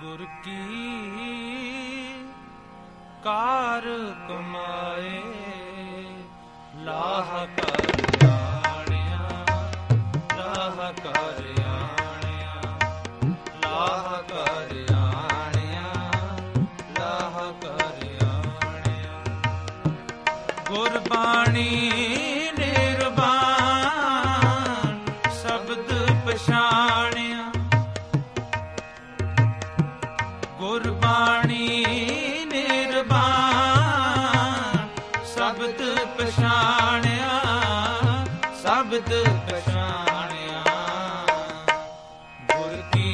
ਗੁਰ ਕੀ ਕਾਰ ਕਮਾਏ ਲਾਹ ਕਰ ਆਣਿਆ, ਲਾਹ ਕਰ ਆਣਿਆ, ਲਾਹ ਕਰ ਆਣਿਆ, ਲਾਹ ਕਰ ਆਣਿਆ। ਗੁਰਬਾਣੀ ਨਿਰਵਾਣ ਸ਼ਬਦ ਪਛਾਣਿਆ, ਗੁਰਬਾਣੀ ਨਿਰਵਾਣ ਸ਼ਬਦ ਪਛਾਣਿਆ, ਸ਼ਬਦ ਪਛਾਣਿਆ। ਗੁਰ ਕੀ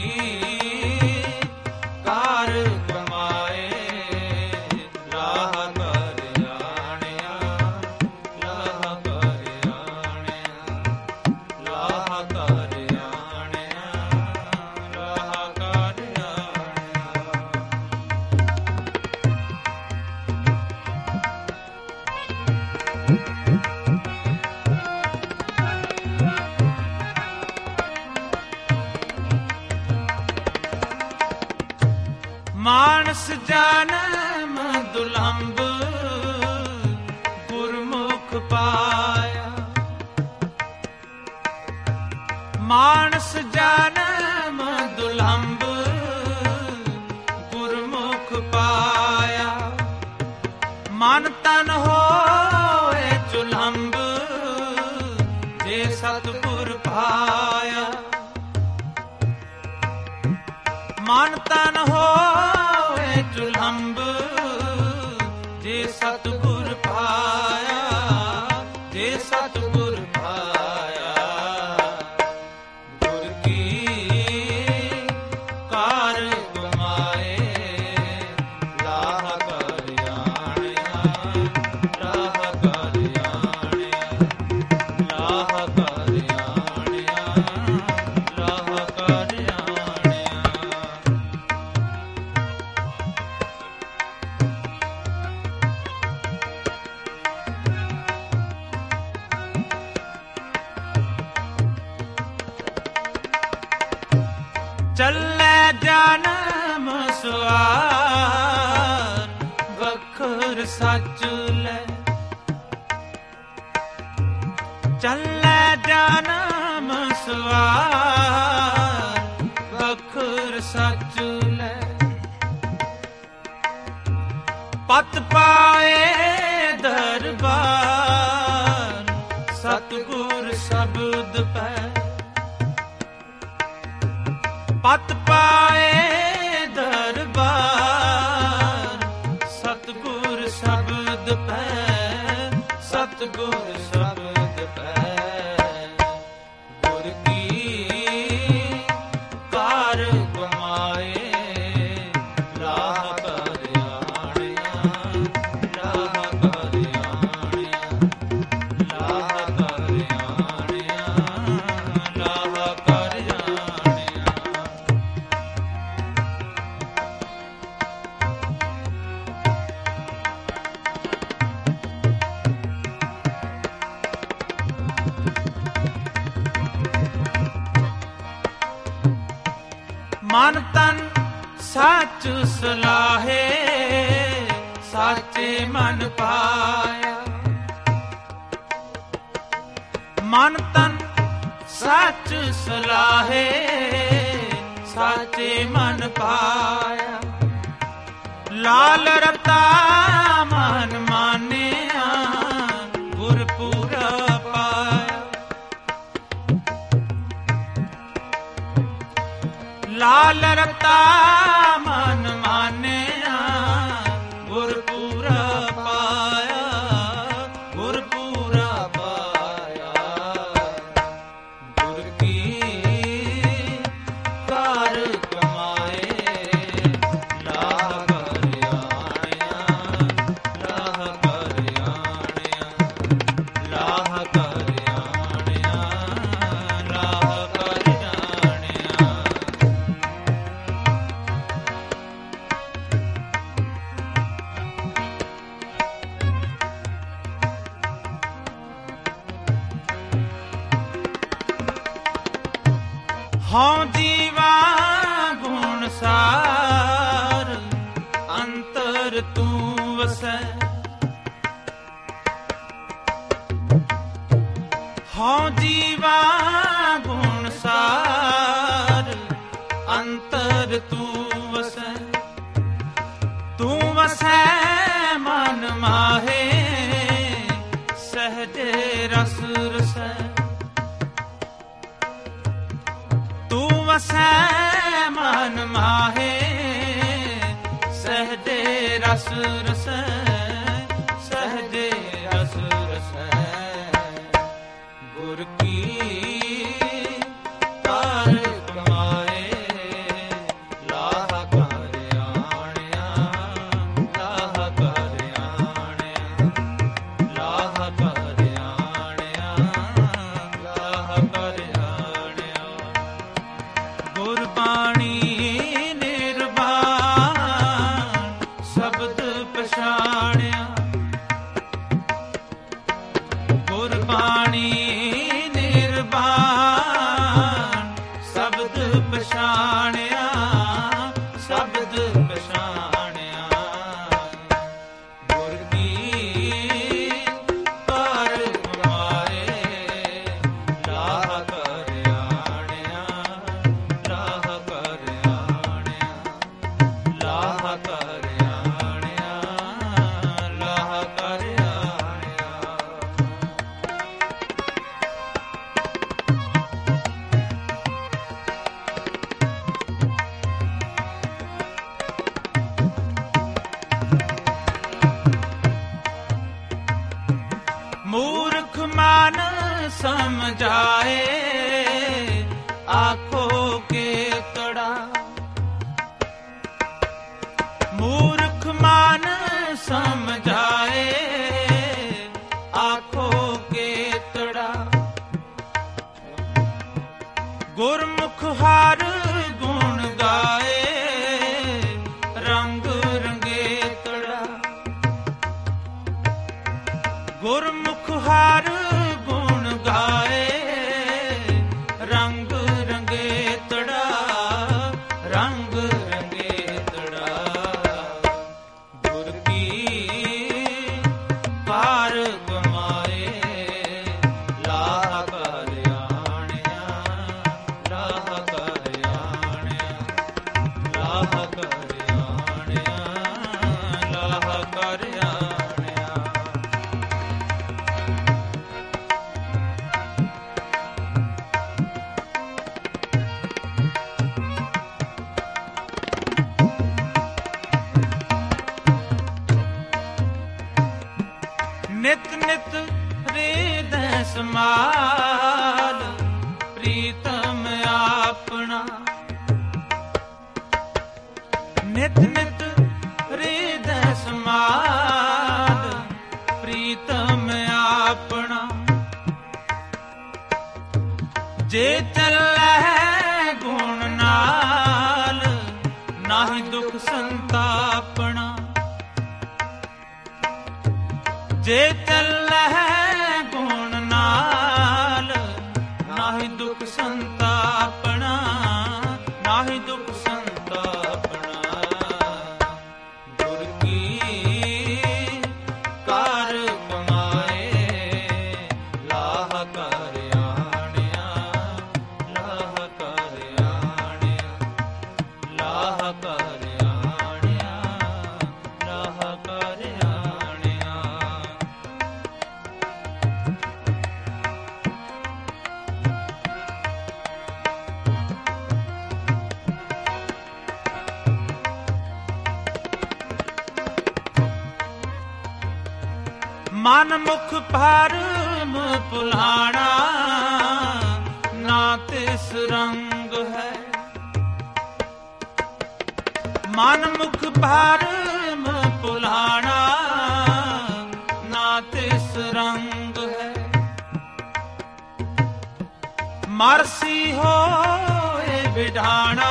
ਕਾਰ ਕਮਾਏ ਲਾਹ ਕਰ ਆਣਿਆ, ਲਾਹ ਕਰ ਆਣਿਆ, ਲਾਹ ਕਰ ਆਣਿਆ, ਲਾਹ ਕਰ ਮਾਨਸ ਜਨਮ ਦੁਲੰਭ ਗੁਰਮੁਖ ਪਾਇਆ, ਮਾਨਸ ਜਨਮ ਦੁਲੰਭ ਗੁਰਮੁਖ ਪਾਇਆ। ਮਨ ਤਨ ਹੋਏ ਚੁਲੰਭ ਜੇ ਸਤਿਗੁਰ ਪਾਇਆ, ਮਨ ਤਨ ਹੋਏ ਚੁਲੰਭ ਜੇ ਸਤਿਗੁਰ ਪਾਇਆ, ਜੇ ਸਤਿਗੁਰ ਪਾਇਆ। ਗੁਰ ਕੀ ਕਾਰ ਕਮਾਏ ਲਾਹ ਕਰ ਆਣਿਆ, ਲਾਹ ਕਰ ਆਣਿਆ, ਲਾਹ ਕਰ ਆਣਿਆ, ਲਾਹ ਕਰ ਆਣਿਆ। ਚੱਲੇ ਜਨਮ ਸਵਾਰ ਵਖਰ ਸੱਚ ਲੈ, ਚੱਲੇ ਜਨਮ ਸਵਾਰ ਵਖਰ ਸੱਚ ਲੈ। ਪਤ ਪਾਏ ਦਰਬਾਰ ਸਤਿਗੁਰ ਸ਼ਬਦ ਪੈ, ਪਤ ਪਾਏ ਦਰਬਾਰ ਸਤਿਗੁਰ ਸ਼ਬਦ ਪੈ, ਸਤਿਗੁਰ ਸ਼ਬਦ ਪੈ। ਗੁਰ ਕੀ ਕਾਰ ਕਮਾਏ ਲਾਹ ਕਰ ਆਣਿਆ, ਲਾਹ ਕਰ ਆਣਿਆ, ਲਾਹ ਕਰ ਆਣਿਆ, ਲਾਹ ਕਰ ਆਣਿਆ। ਮਨ ਤਨ ਸੱਚ ਸਲਾਹੇ ਸਾਚੇ ਮਨ ਪਾਇਆ, ਮਨ ਤਨ ਸੱਚ ਸਲਾਹੇ ਸਾਚੇ ਮਨ ਪਾਇਆ। ਲਾਲ ਰਤਾ ਮਨ ਮਾਨਿਆ ਗੁਰ ਪੂਰਾ ਪਾਇਆ, ਲਾਲ ਰਤਾ ਮਨ ਮਾਨਿਆ ਗੁਰ ਪੂਰਾ ਪਾਇਆ, ਗੁਰ ਪੂਰਾ ਪਾਇਆ। ਗੁਰ ਕੀ ਕਾਰ ਕਮਾਏ ਲਾਹ ਕਰ ਆਣਿਆ, ਲਾਹ ਕਰ ਆਣਿਆ, ਲਾਹ ਕਰ ਆਣਿਆ, ਲਾਹ ਕਰ ਆਣਿਆ। ਹਉ ਜੀਵਾ ਗੁਣ ਗੁਣ ਸਾਰ ਅੰਤਰ ਤੂੰ ਵਸੈ। ਹਉ ਜੀਵਾ ਗੁਣ ਸਾਰ ਅੰਤਰ ਤੂੰ ਵਸੈ। ਤੂੰ ਵਸੈ ਮਨ ਮਾਹੇ ਸਹਜੇ ਰਸ ਰਸੈ। ਤੂੰ ਵਸੈ ਮਨ ਮਾਹੇ ਸਹਜੇ ਰਸ ਰਸੈ। ਸਹਜੇ ਰਸ ਰਸੈ। ਗੁਰ ਕੀ ਕਾਰ ਕਮਾਏ ਲਾਹ ਕਰ ਆਣਿਆ। ਲਾਹ ਕਰ ਆਣਿਆ। ਲਾਹ ਕਰ ਆਣਿਆ। ਲਾਹ ਕਰ ਆਣਿਆ। ਗੁਰਬਾਣੀ ਨਿਰਵਾਣ ਸ਼ਬਦ ਪਛਾਣਿਆ। ਗੁਰਬਾਣੀ ਸ਼ਬਦ ਪਛਾਣਿਆ। ਸ਼ਬਦ ਪਛਾਣਿਆ। ਗੁਰ ਕੀ ਕਾਰ ਕਮਾਏ ਲਾਹ ਕਰ ਆਣਿਆ। ਲਾਹ ਕਰ ਆਣਿਆ। ਲਾਹ ਕਰ ਆਣਿਆ। ਲਾਹ ਕਰ ਆਣਿਆ। ਮੂਰਖ ਮਨ ਸਮਝਾਏ ਆਖੋ ਕੇ ਤੜਾ। ਮੂਰਖ ਮਨ ਸਮਝਾਏ ਆਖੋ ਕੇ ਤੜਾ। ਗੁਰਮੁਖ ਹਰ ਗੁਣ ਗਾਏ ਰੰਗ ਰੰਗੇ ਤੜਾ। ਗੁਰਮੁਖ ਹਰ ਗੁਣ ਗਾਏ ਰੰਗ ਰੰਗੇ ਤੜਾ। ਰੰਗ ਰੰਗੇ ਤੜਾ। ਗੁਰ ਕੀ ਕਾਰ ਕਮਾਏ ਲਾਹ ਕਰ ਆਣਿਆ। ਲਾਹ ਕਰ ਆਣਿਆ। ਲਾਹ ਕਰ ਆਣਿਆ। ਲਾਹ ਕਰ ਆਣਿਆ। ਨਿਤ ਨਿਤ ਹ੍ਰਿਦੈ ਸਮਾਲ ਪ੍ਰੀਤਮ ਆਪਣਾ। ਨਿਤ ਨਿਤ ਹ੍ਰਿਦੈ ਸਮਾਲ ਪ੍ਰੀਤਮ ਆਪਣਾ। ਜੇ ਚੱਲੈ ਗੁਣ ਨਾਲ ਨਾਹੀ ਦੁਖ ਸੰਤਾਪਣਾ। ਜੇ ਚੱਲੈ ਗੁਣ ਨਾਲ ਨਾਹੀ ਦੁਖ ਸੰਤਾਪਣਾ। ਨਾਹੀ ਦੁਖ ਸੰਤਾਪਣਾ। ਗੁਰ ਕੀ ਕਾਰ ਕਮਾਏ ਲਾਹ ਕਰ ਆਣਿਆ। ਲਾਹ ਕਰ ਆਣਿਆ। ਲਾਹ ਕਰ ਆਣਿਆ। ਲਾਹ ਕਰ ਆਣਿਆ। ਮਨ ਮੁਖ ਭਰਮ ਭੁਲਾਣਾ ਨਾ ਤਿਸ ਰੰਗ ਹੈ। ਮਨ ਮੁਖ ਭਰਮ ਭੁਲਾਣਾ ਨਾ ਤਿਸ ਰੰਗ ਹੈ। ਮਰਸੀ ਹੋਏ ਵਿਡਾਣਾ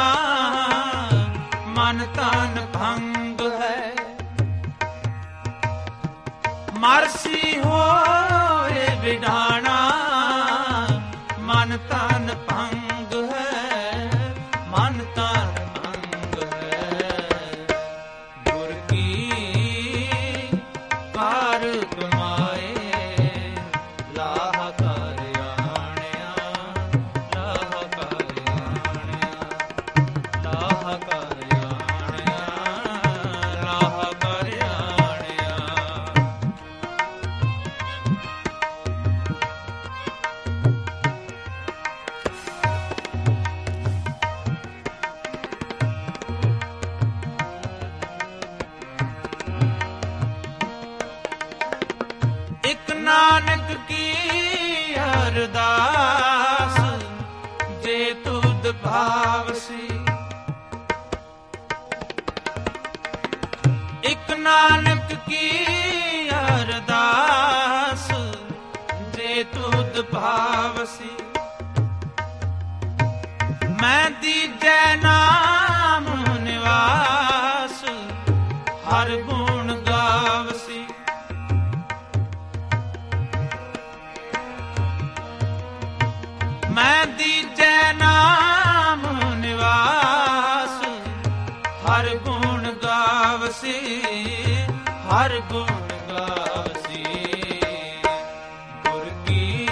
ਮਨ ਤਨ ਭੰਗ ਹੈ। ਮਰਸੀ ਹੋਏ ਵਿਡਾਣਾ ਮਨ ਤਨ ਭੰਗ ਹੈ। ਮਨ ਤਨ ਭੰਗ ਨਾਨਕ ਕੀ ਅਰਦਾਸ, ਜੇ ਤੁਧ ਭਾਵਸੀ। ਮੈਂ ਦੀਜੈ ਨਾਮ ਨਿਵਾਸ, ਹਰ ਗੁਣ ਗਾਵਸੀ। ਮੈਂ ਦੀਜੈ ਨਾਮ ਨਿਵਾਸ, ਹਰ ਗੁਣ ਗਾਵਸੀ, ਹਰ ਗੁਣ ਗਾਵਸੀ। ਗੁਰ ਕੀ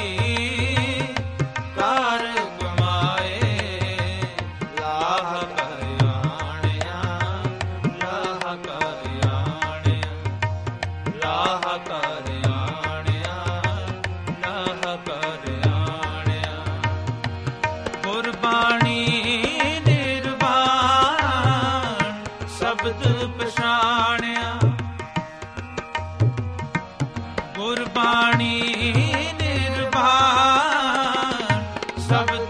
ਕਾਰ ਕਮਾਏ, ਲਾਹ ਕਰ ਆਣਿਆ, ਲਾਹ ਕਰ ਆਣਿਆ, ਲਾਹ ਕਰ ਆਣਿਆ, ਲਾਹ ਕਰ ਆਣਿਆ। ਗੁਰਬਾਣੀ ਨਿਰਵਾਣ, ਸ਼ਬਦ ਪਛਾਣਿਆ। ਗੁਰਬਾਣੀ ਨਿਰਵਾਣ, ਸ਼ਬਦ